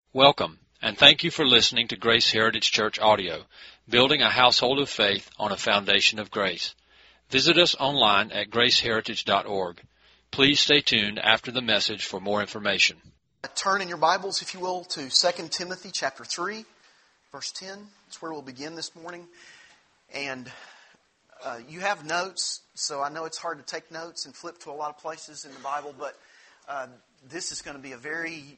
Welcome, and thank you for listening to Grace Heritage Church Audio, building a household of faith on a foundation of grace. Visit us online at graceheritage.org. Please stay tuned after the message for more information. Turn in your Bibles, if you will, to 2 Timothy chapter 3, verse 10. That's where we'll begin this morning. And you have notes, so I know it's hard to take notes and flip to a lot of places in the Bible, but this is going to be a very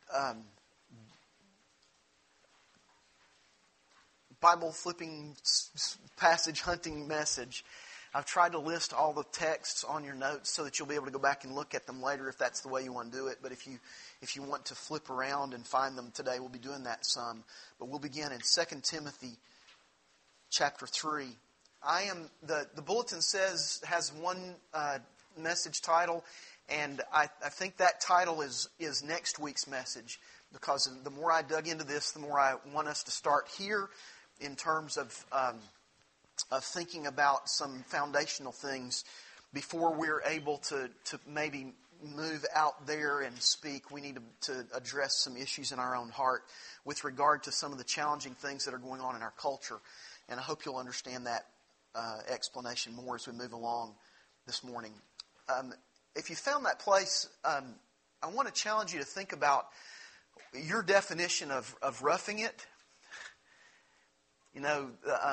Bible flipping, passage hunting message. I've tried to list all the texts on your notes so that you'll be able to go back and look at them later if that's the way you want to do it. But if you want to flip around and find them today, we'll be doing that some. But we'll begin in 2 Timothy chapter 3. The bulletin has one message title, and I think that title is next week's message, because the more I dug into this, the more I want us to start here in terms of thinking about some foundational things before we're able to maybe move out there and speak. We need to address some issues in our own heart with regard to some of the challenging things that are going on in our culture. And I hope you'll understand that explanation more as we move along this morning. If you found that place, I want to challenge you to think about your definition of roughing it. You know,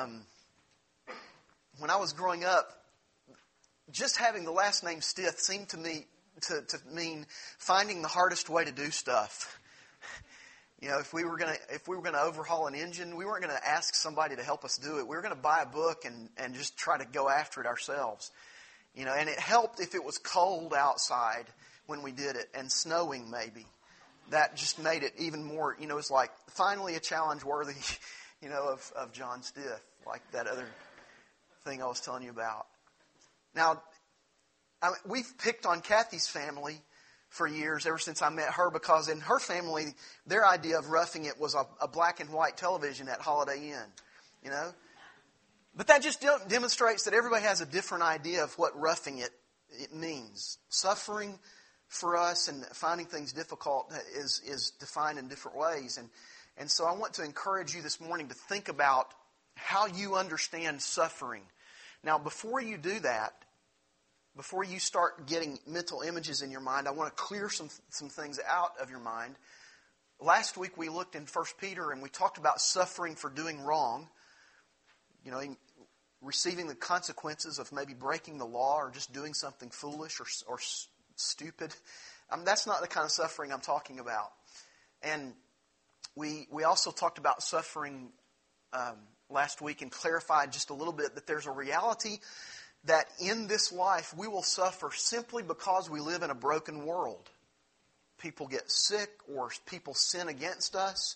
when I was growing up, just having the last name Stith seemed to me to mean finding the hardest way to do stuff. You know, if we were gonna overhaul an engine, we weren't going to ask somebody to help us do it. We were going to buy a book and just try to go after it ourselves. You know, and it helped if it was cold outside when we did it, and snowing maybe. That just made it even more. You know, it's like finally a challenge worthy, you know, of John Stith, like that other thing I was telling you about. Now, we've picked on Kathy's family for years, ever since I met her, because in her family, their idea of roughing it was a black and white television at Holiday Inn, you know. But that just demonstrates that everybody has a different idea of what roughing it means. Suffering for us and finding things difficult is defined in different ways. And so I want to encourage you this morning to think about how you understand suffering. Now, before you do that, before you start getting mental images in your mind, I want to clear some things out of your mind. Last week we looked in 1 Peter and we talked about suffering for doing wrong. You know, receiving the consequences of maybe breaking the law or just doing something foolish or stupid. That's not the kind of suffering I'm talking about. And we also talked about suffering last week and clarified just a little bit that there's a reality that in this life we will suffer simply because we live in a broken world. People get sick or people sin against us.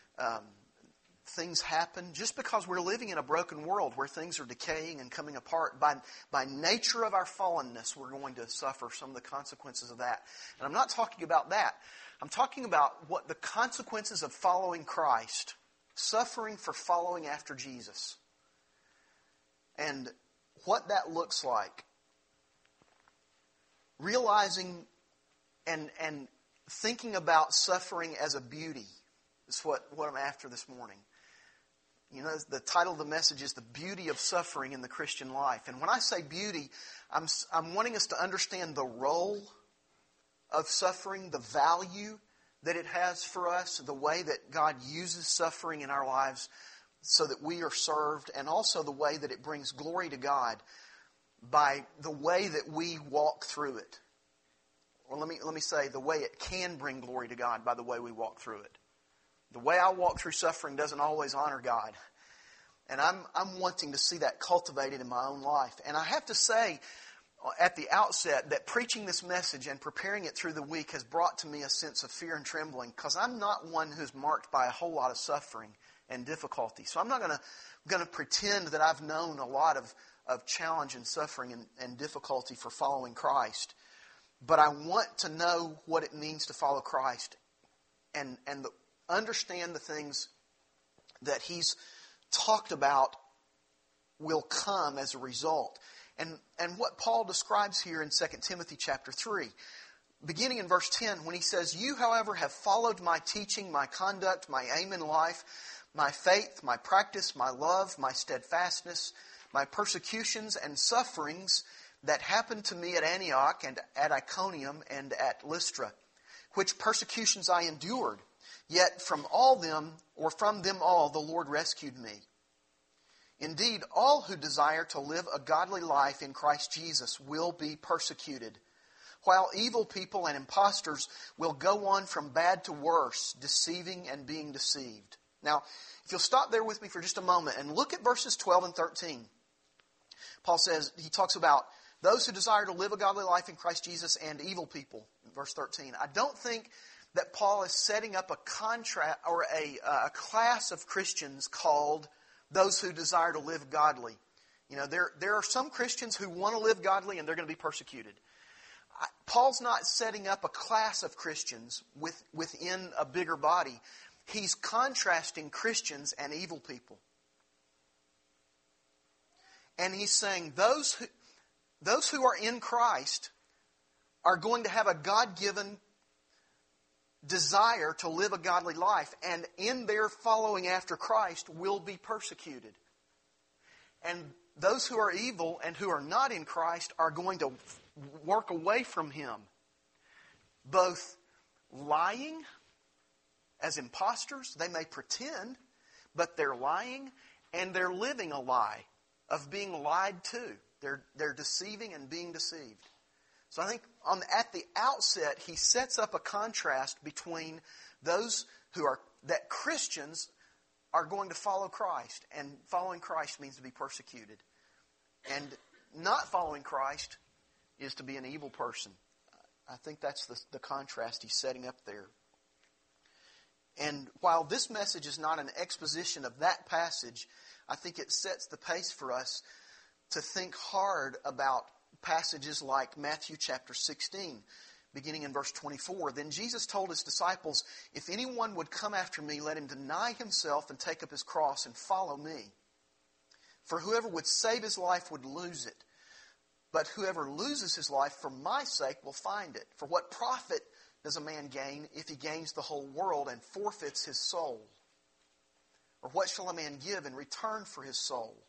Things happen just because we're living in a broken world where things are decaying and coming apart. By nature of our fallenness, we're going to suffer some of the consequences of that. And I'm not talking about that. I'm talking about what the consequences of following Christ, suffering for following after Jesus, and what that looks like. Realizing and thinking about suffering as a beauty is what I'm after this morning. You know, the title of the message is The Beauty of Suffering in the Christian Life. And when I say beauty, I'm wanting us to understand the role of suffering, the value that it has for us, the way that God uses suffering in our lives so that we are served, and also the way that it brings glory to God by the way that we walk through it. Or let me say the way it can bring glory to God by the way we walk through it. The way I walk through suffering doesn't always honor God. And I'm wanting to see that cultivated in my own life. And I have to say at the outset that preaching this message and preparing it through the week has brought to me a sense of fear and trembling, because I'm not one who's marked by a whole lot of suffering and difficulty. So I'm not going to pretend that I've known a lot of challenge and suffering and difficulty for following Christ. But I want to know what it means to follow Christ and understand the things that He's talked about will come as a result. And what Paul describes here in 2 Timothy chapter 3. beginning in verse 10, when he says, "You, however, have followed my teaching, my conduct, my aim in life, my faith, my practice, my love, my steadfastness, my persecutions and sufferings that happened to me at Antioch and at Iconium and at Lystra, which persecutions I endured. Yet from them all the Lord rescued me. Indeed, all who desire to live a godly life in Christ Jesus will be persecuted, while evil people and impostors will go on from bad to worse, deceiving and being deceived." Now, if you'll stop there with me for just a moment and look at verses 12 and 13. Paul says, he talks about those who desire to live a godly life in Christ Jesus and evil people, in verse 13. I don't think that Paul is setting up a contrast or a class of Christians called those who desire to live godly. You know, there are some Christians who want to live godly and they're going to be persecuted. Paul's not setting up a class of Christians within a bigger body. He's contrasting Christians and evil people. And he's saying those who are in Christ are going to have a God-given desire to live a godly life, and in their following after Christ will be persecuted. And those who are evil and who are not in Christ are going to work away from Him, both lying as impostors. They may pretend, but they're lying, and they're living a lie of being lied to. They're deceiving and being deceived. So I think at the outset, he sets up a contrast between those that Christians are going to follow Christ, and following Christ means to be persecuted. And not following Christ is to be an evil person. I think that's the contrast he's setting up there. And while this message is not an exposition of that passage, I think it sets the pace for us to think hard about passages like Matthew chapter 16, beginning in verse 24. "Then Jesus told His disciples, 'If anyone would come after me, let him deny himself and take up his cross and follow me. For whoever would save his life would lose it. But whoever loses his life for my sake will find it. For what profit does a man gain if he gains the whole world and forfeits his soul? Or what shall a man give in return for his soul?'"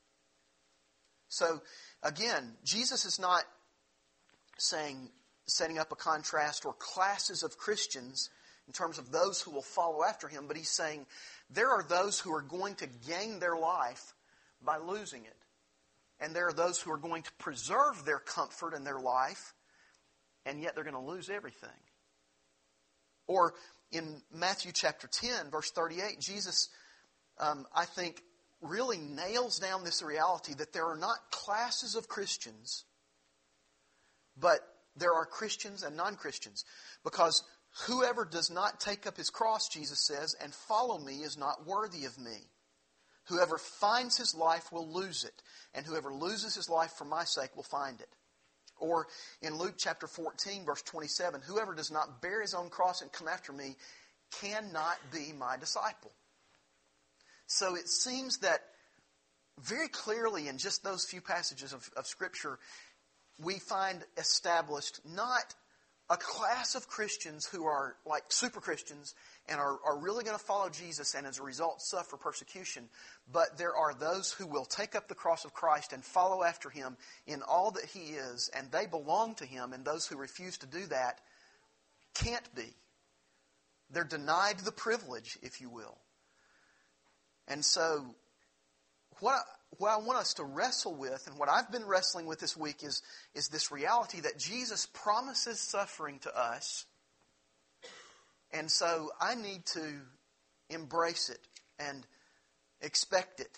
So, again, Jesus is not setting up a contrast or classes of Christians in terms of those who will follow after Him, but He's saying there are those who are going to gain their life by losing it. And there are those who are going to preserve their comfort in their life, and yet they're going to lose everything. Or in Matthew chapter 10, verse 38, Jesus, I think, really nails down this reality that there are not classes of Christians, but there are Christians and non-Christians. Because whoever does not take up his cross, Jesus says, and follow me is not worthy of me. Whoever finds his life will lose it, and whoever loses his life for my sake will find it. Or in Luke chapter 14, verse 27, "Whoever does not bear his own cross and come after me cannot be my disciple." So it seems that very clearly in just those few passages of Scripture, we find established not a class of Christians who are like super Christians and are really going to follow Jesus and as a result suffer persecution, but there are those who will take up the cross of Christ and follow after Him in all that He is, and they belong to Him, and those who refuse to do that can't be. They're denied the privilege, if you will. And so, what I want us to wrestle with, and what I've been wrestling with this week, is this reality that Jesus promises suffering to us. And so I need to embrace it and expect it.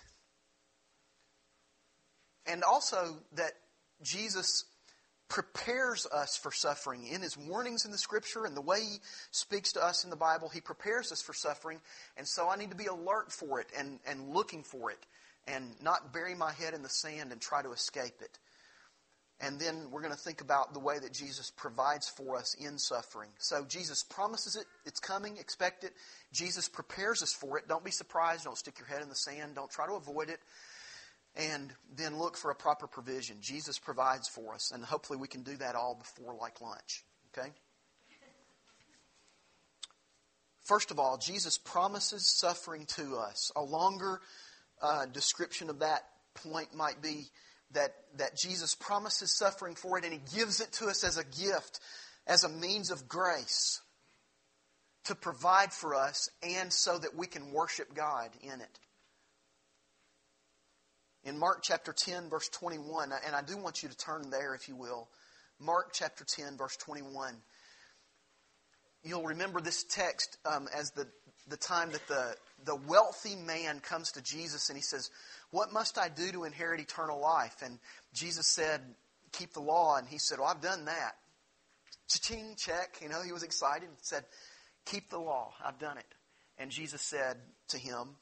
And also that Jesus prepares us for suffering in His warnings in the Scripture and the way He speaks to us in the Bible. He prepares us for suffering. And so I need to be alert for it and looking for it and not bury my head in the sand and try to escape it. And then we're going to think about the way that Jesus provides for us in suffering. So Jesus promises it. It's coming. Expect it. Jesus prepares us for it. Don't be surprised. Don't stick your head in the sand. Don't try to avoid it. And then look for a proper provision. Jesus provides for us. And hopefully we can do that all before like lunch. Okay? First of all, Jesus promises suffering to us. A longer description of that point might be that Jesus promises suffering for it, and He gives it to us as a gift, as a means of grace to provide for us and so that we can worship God in it. In Mark chapter 10, verse 21, and I do want you to turn there if you will. Mark chapter 10, verse 21. You'll remember this text as the time that the wealthy man comes to Jesus and he says, "What must I do to inherit eternal life?" And Jesus said, "Keep the law." And he said, "Well, I've done that." Cha-ching, check. He was excited and said, "Keep the law. I've done it." And Jesus said to him,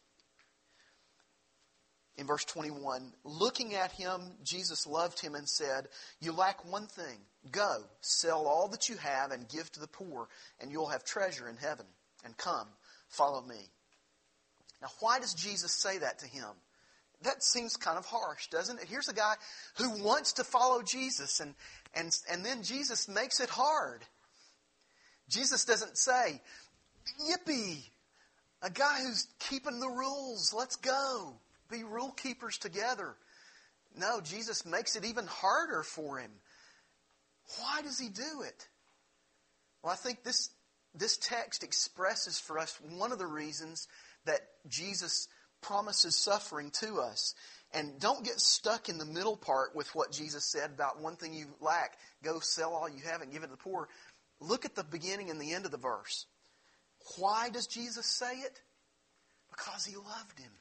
in verse 21, looking at him, Jesus loved him and said, "You lack one thing. Go, sell all that you have and give to the poor, and you'll have treasure in heaven. And come, follow me." Now, why does Jesus say that to him? That seems kind of harsh, doesn't it? Here's a guy who wants to follow Jesus, and then Jesus makes it hard. Jesus doesn't say, "Yippee, a guy who's keeping the rules, let's go. Be rule keepers together." No, Jesus makes it even harder for him. Why does He do it? Well, I think this text expresses for us one of the reasons that Jesus promises suffering to us. And don't get stuck in the middle part with what Jesus said about one thing you lack. Go sell all you have and give it to the poor. Look at the beginning and the end of the verse. Why does Jesus say it? Because He loved him.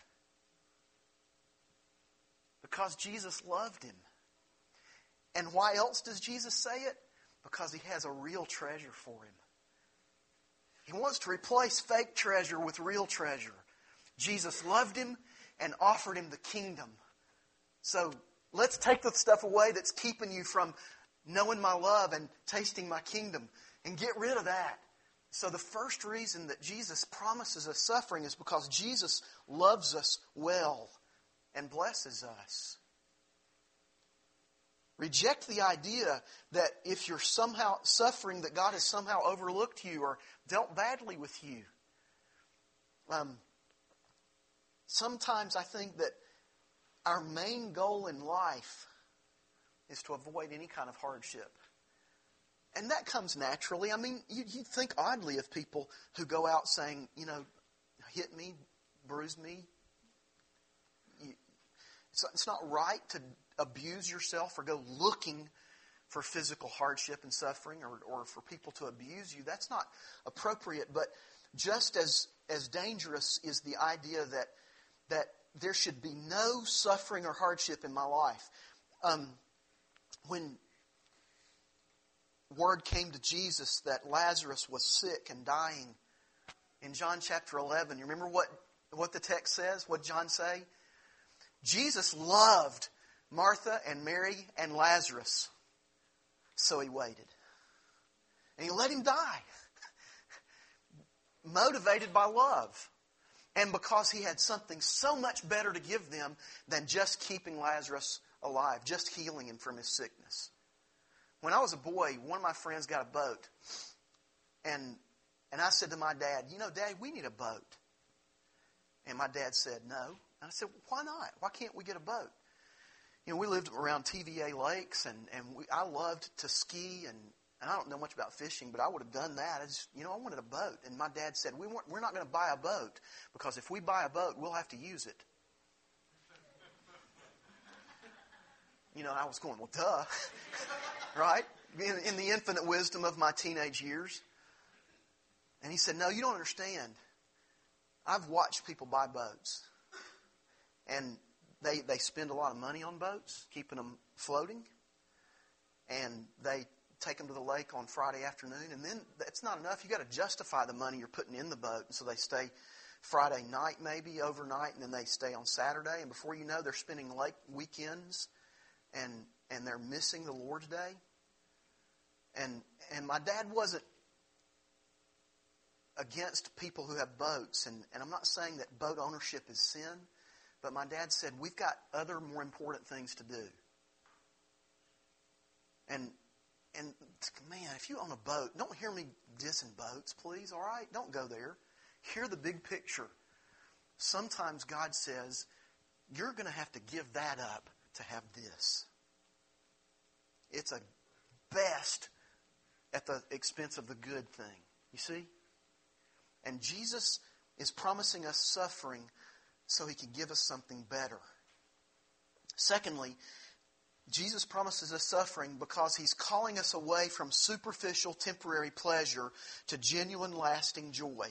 Because Jesus loved him. And why else does Jesus say it? Because He has a real treasure for him. He wants to replace fake treasure with real treasure. Jesus loved him and offered him the kingdom. So let's take the stuff away that's keeping you from knowing my love and tasting my kingdom and get rid of that. So the first reason that Jesus promises us suffering is because Jesus loves us well and blesses us. Reject the idea that if you're somehow suffering, that God has somehow overlooked you or dealt badly with you. Sometimes I think that our main goal in life is to avoid any kind of hardship. And that comes naturally. I mean, you think oddly of people who go out saying, hit me, bruise me. It's not right to abuse yourself or go looking for physical hardship and suffering or for people to abuse you. That's not appropriate. But just as dangerous is the idea that there should be no suffering or hardship in my life. When word came to Jesus that Lazarus was sick and dying, in John chapter 11, you remember what the text says? What did John say? Jesus loved Martha and Mary and Lazarus. So He waited. And He let him die. Motivated by love. And because He had something so much better to give them than just keeping Lazarus alive, just healing him from his sickness. When I was a boy, one of my friends got a boat. And I said to my dad, Dad, we need a boat. And my dad said, no. And I said, why not? Why can't we get a boat? We lived around TVA lakes, and I loved to ski, and I don't know much about fishing, but I would have done that. I wanted a boat. And my dad said, we're not going to buy a boat, because if we buy a boat, we'll have to use it. I was going, well, duh. Right? In the infinite wisdom of my teenage years. And he said, no, you don't understand. I've watched people buy boats. And they spend a lot of money on boats, keeping them floating. And they take them to the lake on Friday afternoon. And then that's not enough. You've got to justify the money you're putting in the boat. And so they stay Friday night maybe, overnight, and then they stay on Saturday. And before you know, they're spending lake weekends. And they're missing the Lord's Day. And my dad wasn't against people who have boats. And I'm not saying that boat ownership is sin. But my dad said, we've got other more important things to do. And man, if you own a boat, don't hear me dissing boats, please, all right? Don't go there. hear the big picture. Sometimes God says, you're going to have to give that up to have this. It's a best at the expense of the good thing. You see? And Jesus is promising us suffering so He can give us something better. Secondly, Jesus promises us suffering because He's calling us away from superficial, temporary pleasure to genuine, lasting joy.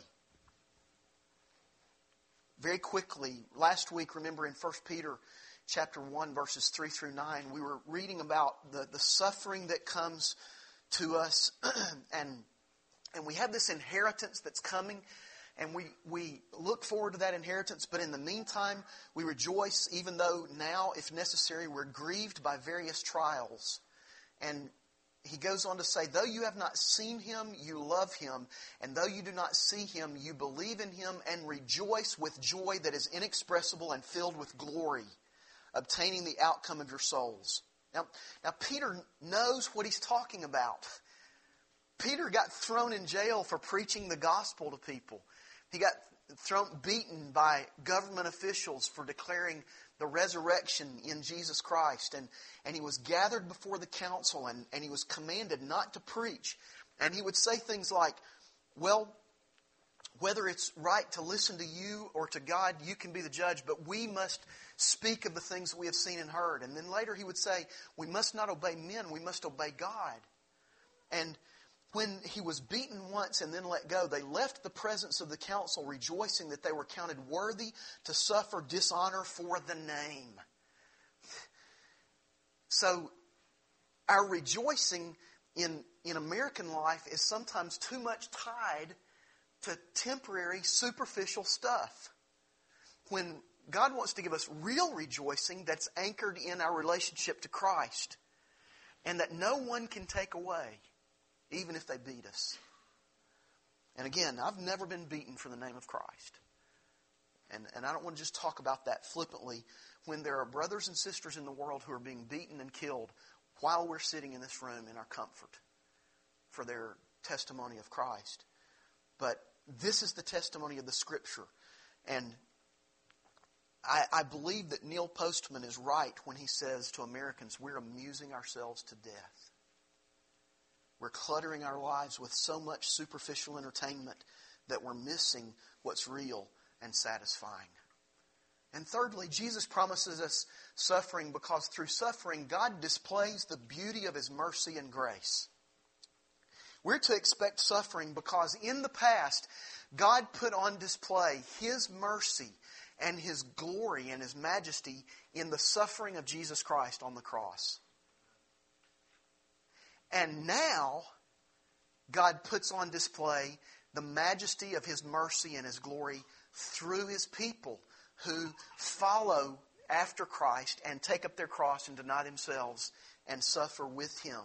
Very quickly, last week, remember in 1 Peter chapter 1, verses 3 through 9, we were reading about the suffering that comes to us. and we have this inheritance that's coming. And we look forward to that inheritance. But in the meantime, we rejoice even though now, if necessary, we're grieved by various trials. And he goes on to say, though you have not seen Him, you love Him. And though you do not see Him, you believe in Him and rejoice with joy that is inexpressible and filled with glory, obtaining the outcome of your souls. Now Peter knows what he's talking about. Peter got thrown in jail for preaching the gospel to people. He got beaten by government officials for declaring the resurrection in Jesus Christ. And he was gathered before the council and he was commanded not to preach. And he would say things like, well, whether it's right to listen to you or to God, you can be the judge, but we must speak of the things that we have seen and heard. And then later he would say, we must not obey men, we must obey God. And when he was beaten once and then let go, they left the presence of the council rejoicing that they were counted worthy to suffer dishonor for the name. So our rejoicing in American life is sometimes too much tied to temporary, superficial stuff. When God wants to give us real rejoicing that's anchored in our relationship to Christ and that no one can take away, even if they beat us. And again, I've never been beaten for the name of Christ. And I don't want to just talk about that flippantly when there are brothers and sisters in the world who are being beaten and killed while we're sitting in this room in our comfort for their testimony of Christ. But this is the testimony of the Scripture. And I believe that Neil Postman is right when he says to Americans, we're amusing ourselves to death. We're cluttering our lives with so much superficial entertainment that we're missing what's real and satisfying. And thirdly, Jesus promises us suffering because through suffering, God displays the beauty of His mercy and grace. We're to expect suffering because in the past, God put on display His mercy and His glory and His majesty in the suffering of Jesus Christ on the cross. And now, God puts on display the majesty of His mercy and His glory through His people who follow after Christ and take up their cross and deny themselves and suffer with Him.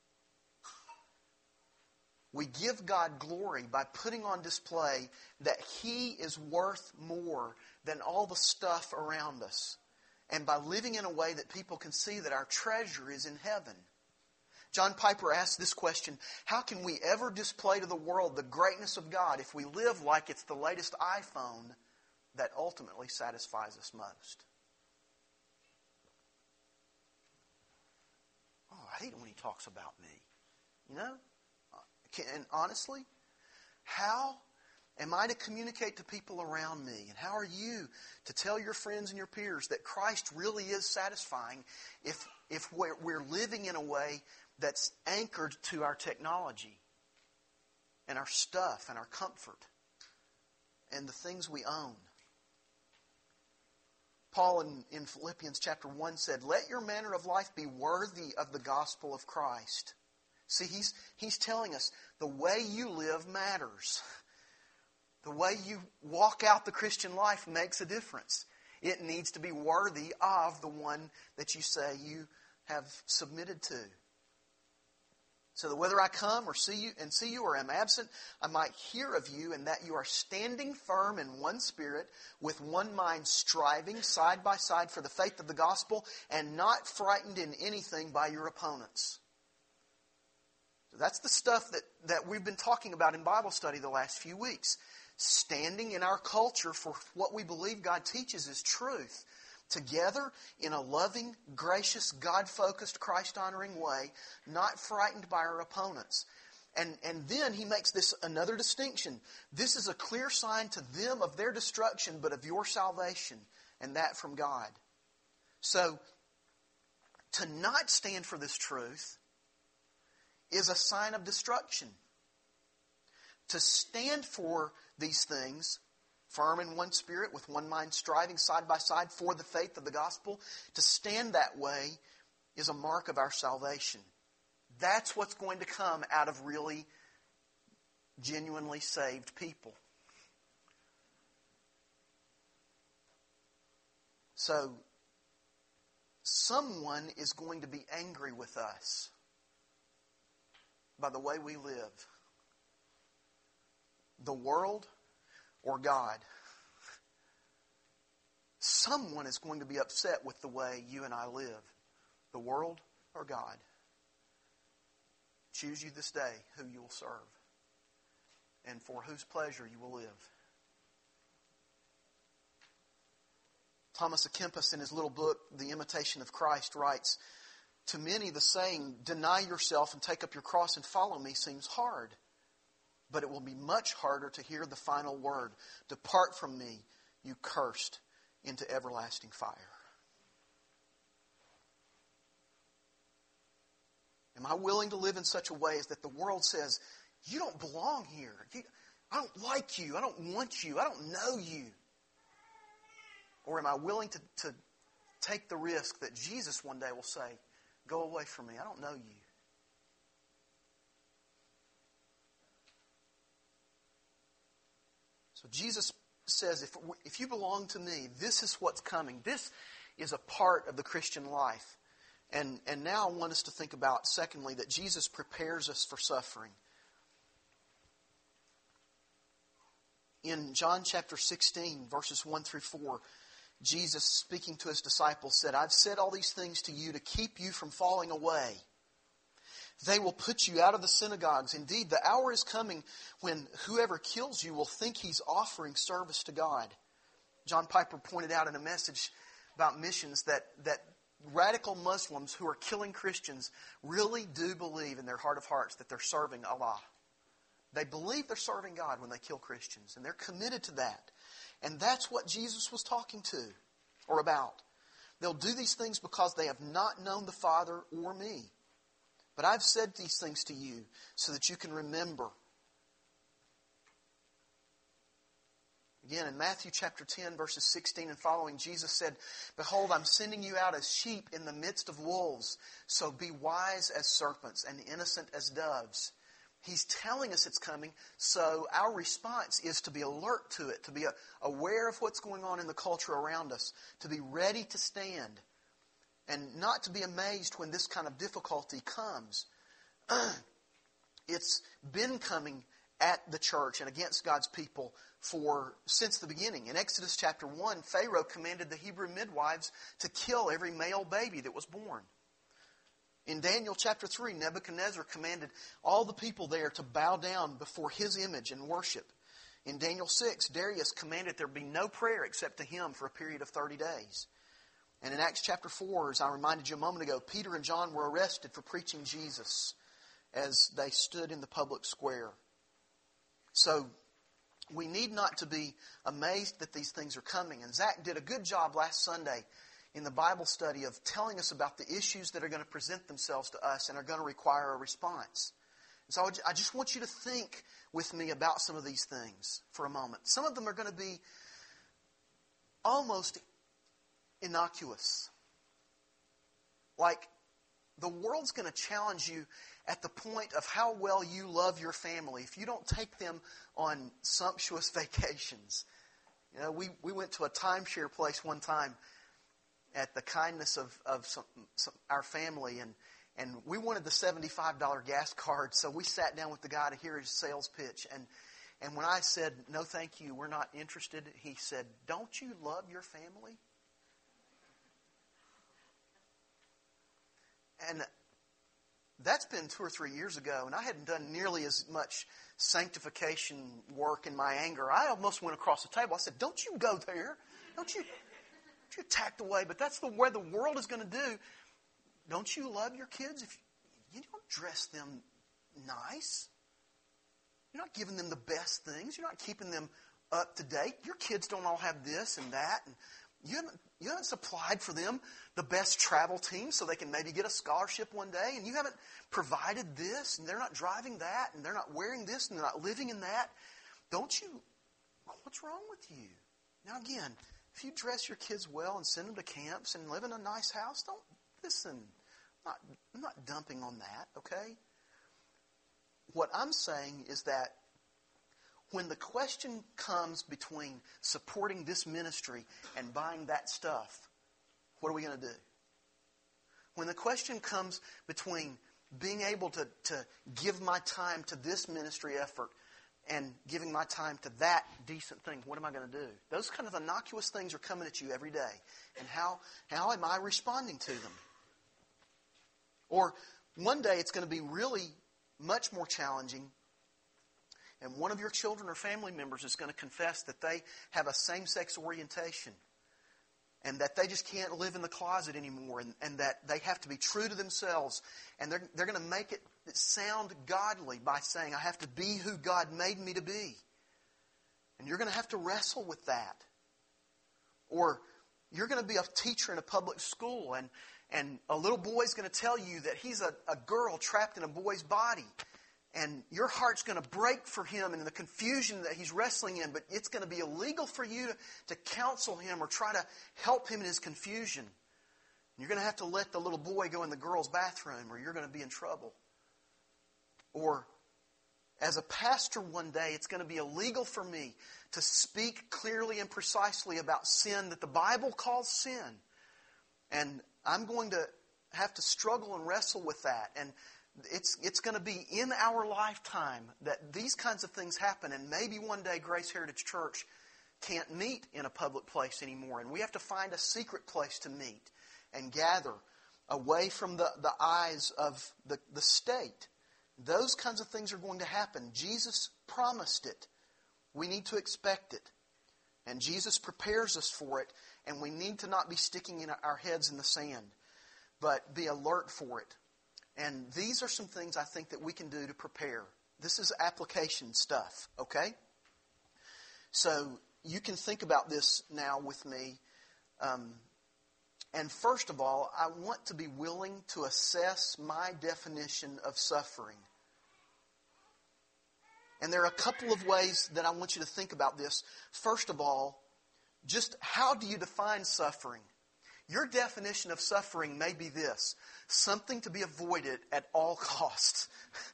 We give God glory by putting on display that He is worth more than all the stuff around us, and by living in a way that people can see that our treasure is in heaven. John Piper asked this question, how can we ever display to the world the greatness of God if we live like it's the latest iPhone that ultimately satisfies us most? Oh, I hate it when he talks about me. You know? And honestly, how am I to communicate to people around me? And how are you to tell your friends and your peers that Christ really is satisfying if we're living in a way that's anchored to our technology and our stuff and our comfort and the things we own? Paul in Philippians chapter 1 said, let your manner of life be worthy of the gospel of Christ. See, he's telling us the way you live matters. The way you walk out the Christian life makes a difference. It needs to be worthy of the one that you say you have submitted to. So that whether I come or see you or am absent, I might hear of you and that you are standing firm in one spirit, with one mind, striving side by side for the faith of the gospel, and not frightened in anything by your opponents. So that's the stuff that we've been talking about in Bible study the last few weeks. standing in our culture for what we believe God teaches is truth, together in a loving, gracious, God-focused, Christ-honoring way, not frightened by our opponents. And then he makes this another distinction. This is a clear sign to them of their destruction, but of your salvation, and that from God. So, to not stand for this truth is a sign of destruction. To stand for these things, firm in one spirit, with one mind, striving side by side for the faith of the gospel, to stand that way is a mark of our salvation. That's what's going to come out of really genuinely saved people. So, someone is going to be angry with us by the way we live. The world or God. Someone is going to be upset with the way you and I live. The world or God. Choose you this day who you will serve and for whose pleasure you will live. Thomas à Kempis, in his little book, The Imitation of Christ, writes, "To many the saying, 'Deny yourself and take up your cross and follow me,' seems hard. But it will be much harder to hear the final word, 'Depart from me, you cursed, into everlasting fire.'" Am I willing to live in such a way as that the world says, "You don't belong here. I don't like you. I don't want you. I don't know you"? Or am I willing to take the risk that Jesus one day will say, "Go away from me. I don't know you"? So Jesus says, if you belong to me, this is what's coming. This is a part of the Christian life. And now I want us to think about, secondly, that Jesus prepares us for suffering. In John chapter 16, verses 1 through 4, Jesus, speaking to his disciples, said, "I've said all these things to you to keep you from falling away. They will put you out of the synagogues. Indeed, the hour is coming when whoever kills you will think he's offering service to God." John Piper pointed out in a message about missions that radical Muslims who are killing Christians really do believe in their heart of hearts that they're serving Allah. They believe they're serving God when they kill Christians, and they're committed to that. And that's what Jesus was talking to or about. They'll do these things because they have not known the Father or me. But I've said these things to you so that you can remember. Again, in Matthew chapter 10, verses 16 and following, Jesus said, "Behold, I'm sending you out as sheep in the midst of wolves. So be wise as serpents and innocent as doves." He's telling us it's coming, so our response is to be alert to it, to be aware of what's going on in the culture around us, to be ready to stand, and not to be amazed when this kind of difficulty comes. It's been coming at the church and against God's people since the beginning. In Exodus chapter 1, Pharaoh commanded the Hebrew midwives to kill every male baby that was born. In Daniel chapter 3, Nebuchadnezzar commanded all the people there to bow down before his image and worship. In Daniel 6, Darius commanded there be no prayer except to him for a period of 30 days. And in Acts chapter 4, as I reminded you a moment ago, Peter and John were arrested for preaching Jesus as they stood in the public square. So, we need not to be amazed that these things are coming. And Zach did a good job last Sunday in the Bible study of telling us about the issues that are going to present themselves to us and are going to require a response. And so I just want you to think with me about some of these things for a moment. Some of them are going to be almost innocuous. Like, the world's going to challenge you at the point of how well you love your family if you don't take them on sumptuous vacations. You know, we went to a timeshare place one time at the kindness of our family, and we wanted the $75 gas card, so we sat down with the guy to hear his sales pitch. And when I said, "No, thank you, we're not interested," he said, "Don't you love your family?" And That's been 2 or 3 years ago, and I hadn't done nearly as much sanctification work in my anger. I almost went across the table. I said, don't you go there. Don't you attack the way. But that's the way the world is going to do. Don't you love your kids? If you don't dress them nice. You're not giving them the best things. You're not keeping them up to date. Your kids don't all have this and that. And you haven't supplied for them the best travel team so they can maybe get a scholarship one day. And you haven't provided this, and they're not driving that, and they're not wearing this, and they're not living in that. What's wrong with you? Now again, if you dress your kids well and send them to camps and live in a nice house, don't listen. I'm not dumping on that, okay? What I'm saying is that when the question comes between supporting this ministry and buying that stuff, what are we going to do? When the question comes between being able to give my time to this ministry effort and giving my time to that decent thing, what am I going to do? Those kind of innocuous things are coming at you every day. And how am I responding to them? Or one day it's going to be really much more challenging, and one of your children or family members is going to confess that they have a same-sex orientation and that they just can't live in the closet anymore, and that they have to be true to themselves, and they're going to make it sound godly by saying, I have to be who God made me to be. And you're going to have to wrestle with that. Or you're going to be a teacher in a public school, and a little boy's going to tell you that he's a girl trapped in a boy's body. And your heart's going to break for him in the confusion that he's wrestling in. But it's going to be illegal for you to counsel him or try to help him in his confusion. You're going to have to let the little boy go in the girl's bathroom, or you're going to be in trouble. Or as a pastor one day, it's going to be illegal for me to speak clearly and precisely about sin that the Bible calls sin. And I'm going to have to struggle and wrestle with that. And it's going to be in our lifetime that these kinds of things happen. And maybe one day Grace Heritage Church can't meet in a public place anymore. And we have to find a secret place to meet and gather away from the eyes of the state. Those kinds of things are going to happen. Jesus promised it. We need to expect it. And Jesus prepares us for it. And we need to not be sticking in our heads in the sand, but be alert for it. And these are some things I think that we can do to prepare. This is application stuff, okay? So you can think about this now with me. And first of all, I want to be willing to assess my definition of suffering. And there are a couple of ways that I want you to think about this. First of all, just how do you define suffering? Your definition of suffering may be this: something to be avoided at all costs.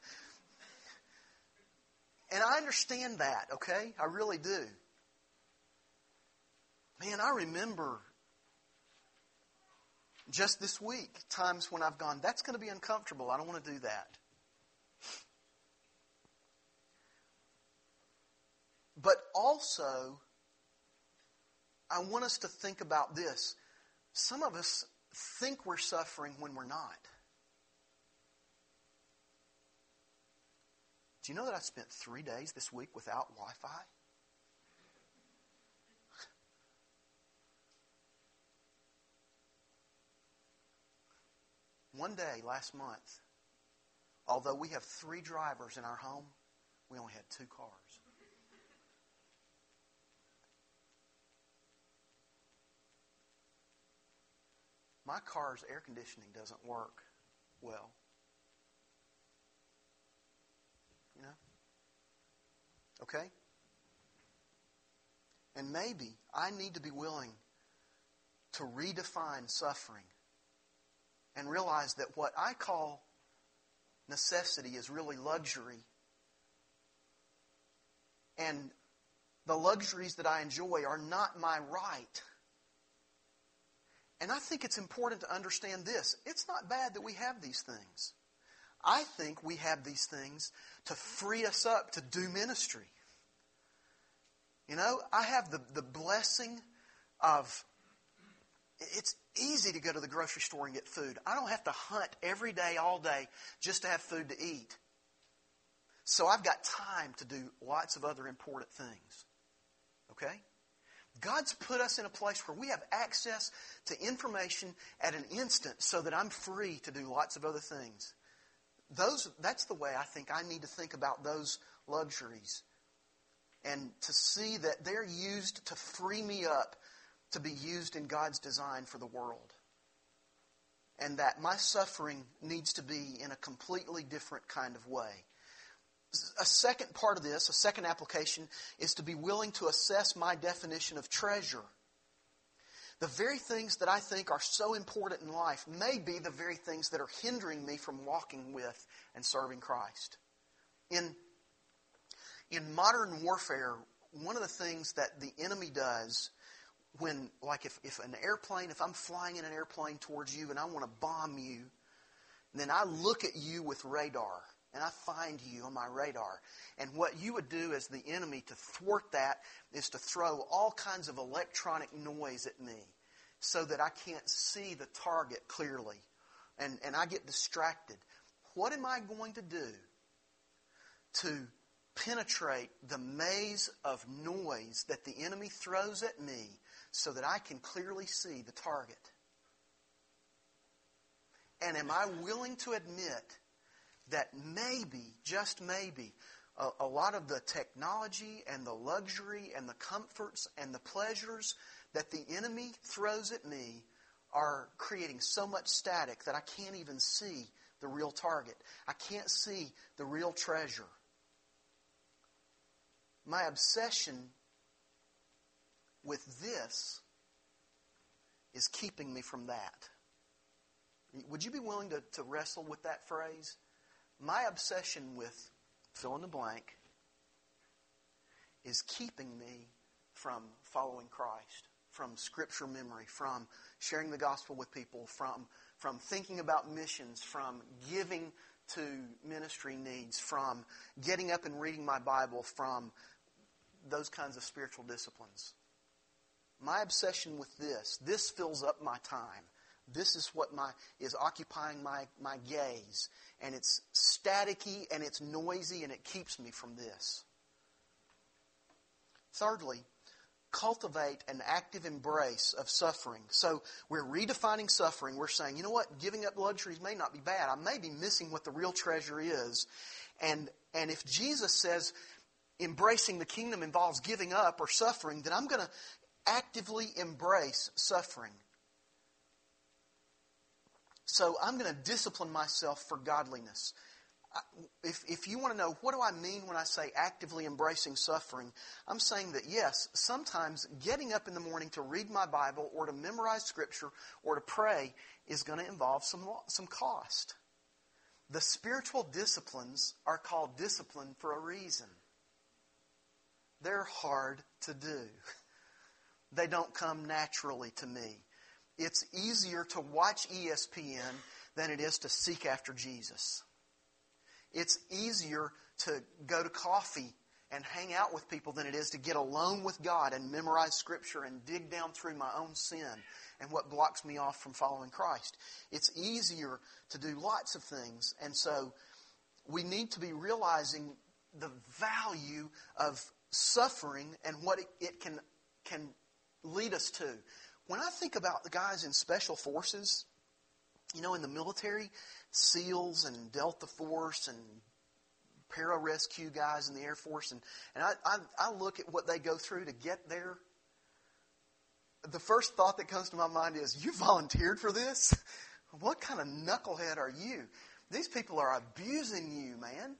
And I understand that, okay? I really do. Man, I remember just this week times when I've gone, that's going to be uncomfortable. I don't want to do that. But also, I want us to think about this. Some of us think we're suffering when we're not. Do you know that I spent 3 days this week without Wi-Fi? One day last month, although we have 3 drivers in our home, we only had 2 cars. My car's air conditioning doesn't work well. You know? Okay? And maybe I need to be willing to redefine suffering and realize that what I call necessity is really luxury. And the luxuries that I enjoy are not my right. And I think it's important to understand this. It's not bad that we have these things. I think we have these things to free us up to do ministry. You know, I have the blessing of It's easy to go to the grocery store and get food. I don't have to hunt every day, all day, just to have food to eat. So I've got time to do lots of other important things. Okay? God's put us in a place where we have access to information at an instant so that I'm free to do lots of other things. That's the way I think I need to think about those luxuries. And to see that they're used to free me up to be used in God's design for the world. And that my suffering needs to be in a completely different kind of way. A second part of this, a second application, is to be willing to assess my definition of treasure. The very things that I think are so important in life may be the very things that are hindering me from walking with and serving Christ. In modern warfare, one of the things that the enemy does when, like if I'm flying in an airplane towards you and I want to bomb you, then I look at you with radar. And I find you on my radar. And what you would do as the enemy to thwart that is to throw all kinds of electronic noise at me so that I can't see the target clearly. And I get distracted. What am I going to do to penetrate the maze of noise that the enemy throws at me so that I can clearly see the target? And am I willing to admit that maybe, just maybe, a lot of the technology and the luxury and the comforts and the pleasures that the enemy throws at me are creating so much static that I can't even see the real target. I can't see the real treasure. My obsession with this is keeping me from that. Would you be willing to wrestle with that phrase? My obsession with fill in the blank is keeping me from following Christ, from Scripture memory, from sharing the gospel with people, from thinking about missions, from giving to ministry needs, from getting up and reading my Bible, from those kinds of spiritual disciplines. My obsession with this fills up my time. This is what is occupying my gaze. And it's staticky and it's noisy and it keeps me from this. Thirdly, cultivate an active embrace of suffering. So we're redefining suffering. We're saying, you know what? Giving up luxuries may not be bad. I may be missing what the real treasure is. And if Jesus says embracing the kingdom involves giving up or suffering, then I'm going to actively embrace suffering. So I'm going to discipline myself for godliness. If you want to know, what do I mean when I say actively embracing suffering? I'm saying that yes, sometimes getting up in the morning to read my Bible or to memorize Scripture or to pray is going to involve some cost. The spiritual disciplines are called discipline for a reason. They're hard to do. They don't come naturally to me. It's easier to watch ESPN than it is to seek after Jesus. It's easier to go to coffee and hang out with people than it is to get alone with God and memorize Scripture and dig down through my own sin and what blocks me off from following Christ. It's easier to do lots of things. And so we need to be realizing the value of suffering and what it can lead us to. When I think about the guys in special forces, in the military, SEALs and Delta Force and pararescue guys in the Air Force, and I look at what they go through to get there, the first thought that comes to my mind is, you volunteered for this? What kind of knucklehead are you? These people are abusing you, man.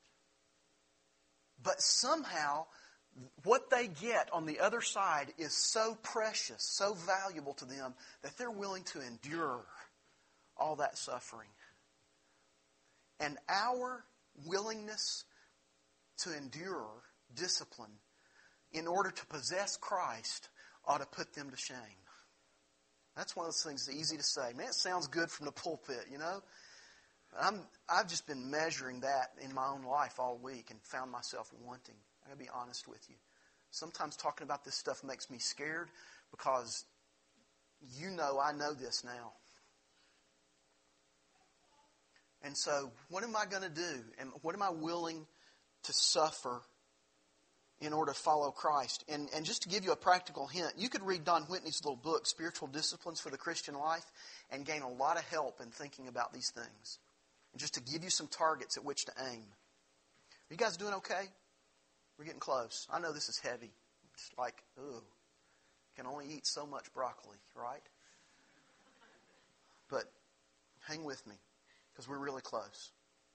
But somehow, what they get on the other side is so precious, so valuable to them, that they're willing to endure all that suffering. And our willingness to endure discipline in order to possess Christ ought to put them to shame. That's one of those things that's easy to say. Man, it sounds good from the pulpit, I've just been measuring that in my own life all week and found myself wanting. I gotta be honest with you. Sometimes talking about this stuff makes me scared because you know I know this now. And so, what am I going to do? And what am I willing to suffer in order to follow Christ? And just to give you a practical hint, you could read Don Whitney's little book, Spiritual Disciplines for the Christian Life, and gain a lot of help in thinking about these things. And just to give you some targets at which to aim. Are you guys doing okay? We're getting close. I know this is heavy. It's like, ooh, can only eat so much broccoli, right? But hang with me, because we're really close.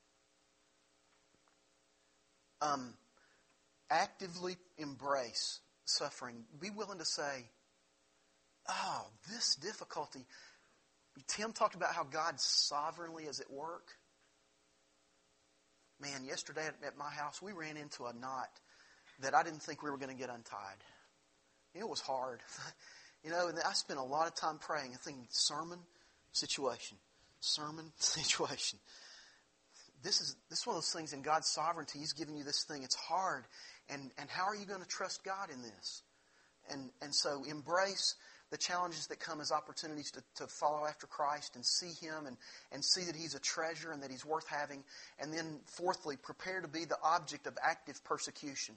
Actively embrace suffering. Be willing to say, oh, this difficulty. Tim talked about how God sovereignly is at work. Man, yesterday at my house, we ran into a knot that I didn't think we were going to get untied. It was hard. And I spent a lot of time praying and thinking, sermon, situation. This is one of those things in God's sovereignty. He's giving you this thing. It's hard. And how are you going to trust God in this? And so embrace the challenges that come as opportunities to follow after Christ and see Him and see that He's a treasure and that He's worth having. And then fourthly, prepare to be the object of active persecution.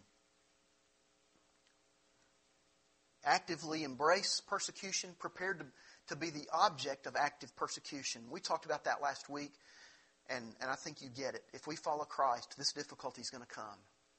Actively embrace persecution, prepared to be the object of active persecution. We talked about that last week, and I think you get it. If we follow Christ, this difficulty is going to come.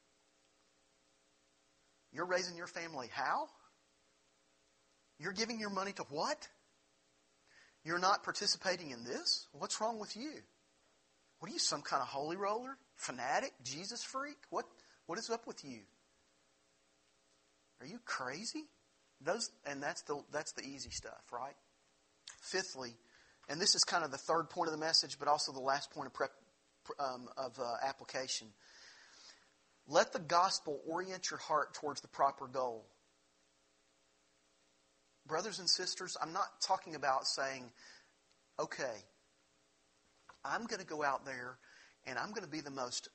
You're raising your family how? You're giving your money to what? You're not participating in this? What's wrong with you? What are you, some kind of holy roller? Fanatic? Jesus freak? What is up with you? Are you crazy? That's the easy stuff, right? Fifthly, and this is kind of the third point of the message, but also the last point of application. Let the gospel orient your heart towards the proper goal. Brothers and sisters, I'm not talking about saying, okay, I'm going to go out there and I'm going to be the most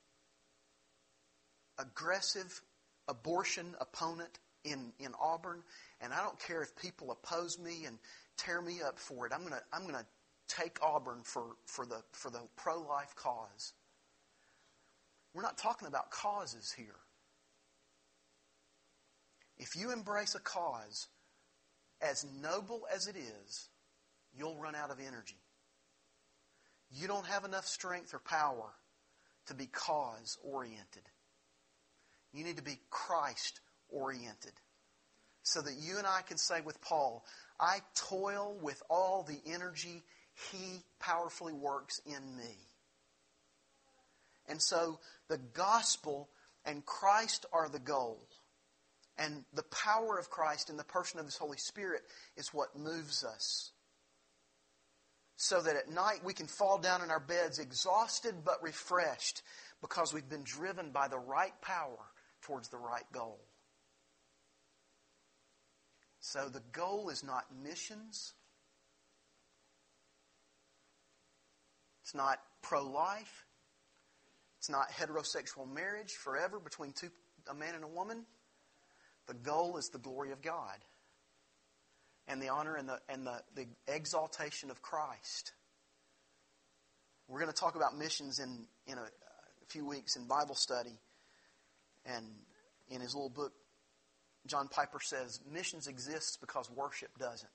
aggressive abortion opponent in Auburn, and I don't care if people oppose me and tear me up for it. I'm going to take Auburn for the pro-life cause. We're not talking about causes here. If you embrace a cause, as noble as it is, you'll run out of energy. You don't have enough strength or power to be cause-oriented. You need to be Christ-oriented. So that you and I can say with Paul, I toil with all the energy He powerfully works in me. And so the gospel and Christ are the goal. And the power of Christ in the person of His Holy Spirit is what moves us. So that at night we can fall down in our beds exhausted but refreshed because we've been driven by the right power towards the right goal. So the goal is not missions. It's not pro-life. It's not heterosexual marriage forever between a man and a woman. The goal is the glory of God and the honor and the exaltation of Christ. We're going to talk about missions in a few weeks in Bible study. And in his little book, John Piper says, missions exists because worship doesn't.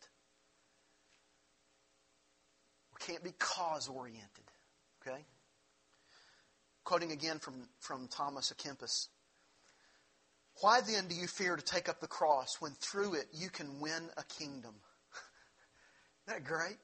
We can't be cause-oriented. Okay? Quoting again from Thomas à Kempis. Why then do you fear to take up the cross when through it you can win a kingdom? Isn't that great?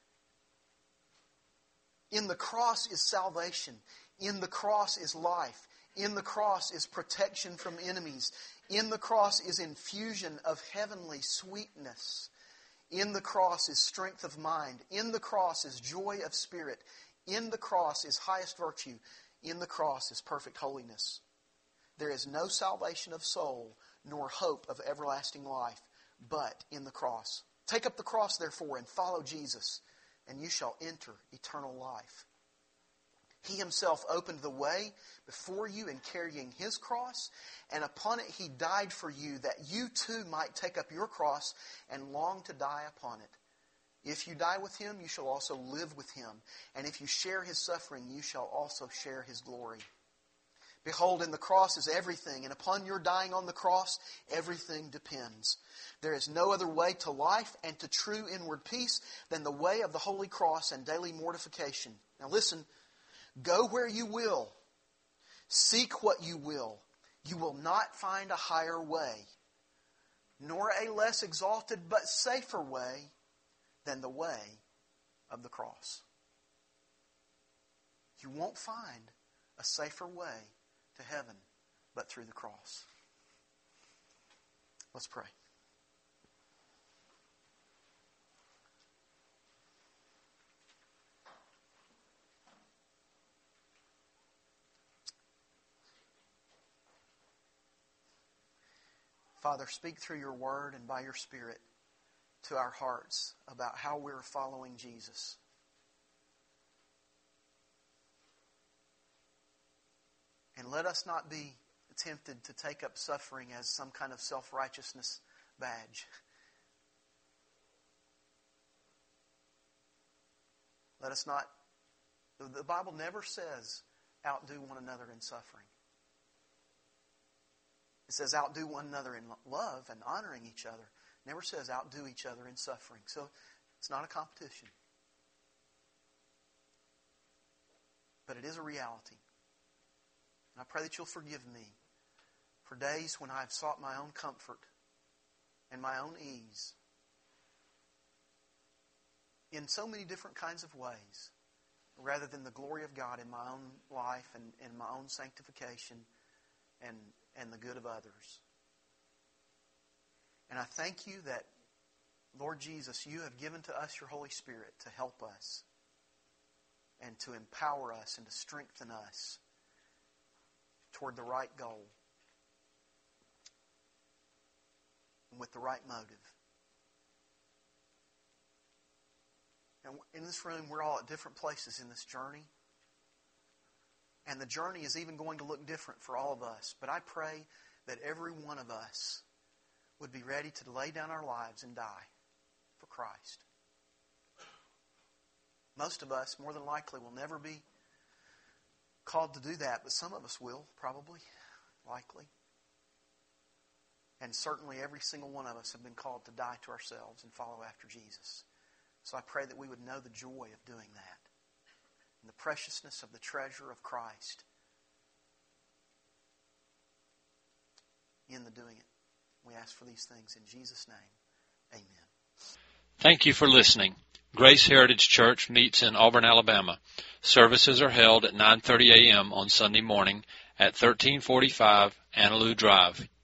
In the cross is salvation. In the cross is life. In the cross is protection from enemies. In the cross is infusion of heavenly sweetness. In the cross is strength of mind. In the cross is joy of spirit. In the cross is highest virtue. In the cross is perfect holiness. There is no salvation of soul, nor hope of everlasting life, but in the cross. Take up the cross, therefore, and follow Jesus, and you shall enter eternal life. He himself opened the way before you in carrying his cross, and upon it he died for you, that you too might take up your cross and long to die upon it. If you die with him, you shall also live with him. And if you share his suffering, you shall also share his glory. Behold, in the cross is everything, and upon your dying on the cross, everything depends. There is no other way to life and to true inward peace than the way of the holy cross and daily mortification. Now listen, go where you will, seek what you will will not find a higher way, nor a less exalted but safer way than the way of the cross. You won't find a safer way to heaven but through the cross. Let's pray. Father, speak through your word and by your Spirit to our hearts about how we're following Jesus. And let us not be tempted to take up suffering as some kind of self-righteousness badge. Let us not... The Bible never says outdo one another in suffering. It says outdo one another in love and honoring each other. It never says outdo each other in suffering. So it's not a competition. But it is a reality. And I pray that you'll forgive me for days when I've sought my own comfort and my own ease in so many different kinds of ways, rather than the glory of God in my own life and in my own sanctification and the good of others. And I thank you that, Lord Jesus, you have given to us your Holy Spirit to help us and to empower us and to strengthen us toward the right goal and with the right motive. And in this room, we're all at different places in this journey. And the journey is even going to look different for all of us. But I pray that every one of us would be ready to lay down our lives and die for Christ. Most of us, more than likely, will never be called to do that, but some of us will, probably, likely. And certainly every single one of us have been called to die to ourselves and follow after Jesus. So I pray that we would know the joy of doing that and the preciousness of the treasure of Christ in the doing it. We ask for these things in Jesus' name. Amen. Thank you for listening. Grace Heritage Church meets in Auburn, Alabama. Services are held at 9:30 a.m. on Sunday morning at 1345 Annaloo Drive,